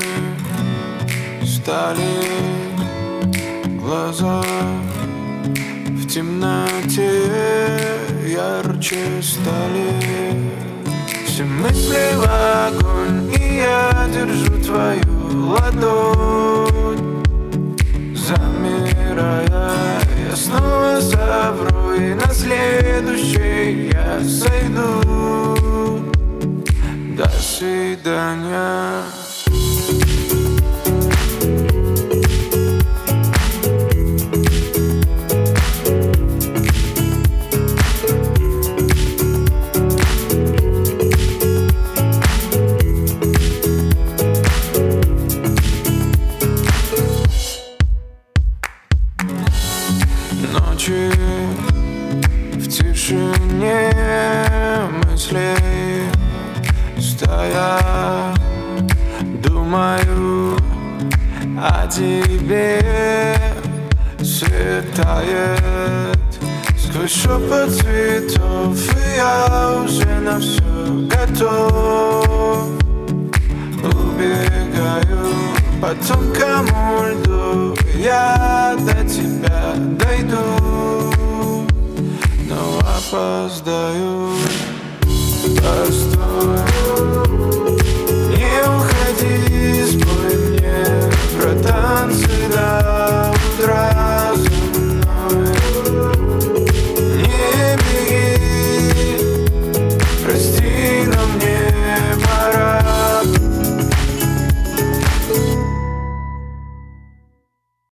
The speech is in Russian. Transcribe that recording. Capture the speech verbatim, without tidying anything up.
стали глаза в темноте ярче стали. Все мысли в огонь, и я держу твою ладонь. Замирая, я снова совру, и на следующей я сойду. До свидания. Ночи в тишине мыслей стоя, думаю о тебе. Светает сквозь шепот цветов, и я уже на все готов. Убегаю по тонкому льду, я до тебя дойду, но опоздаю. Постой.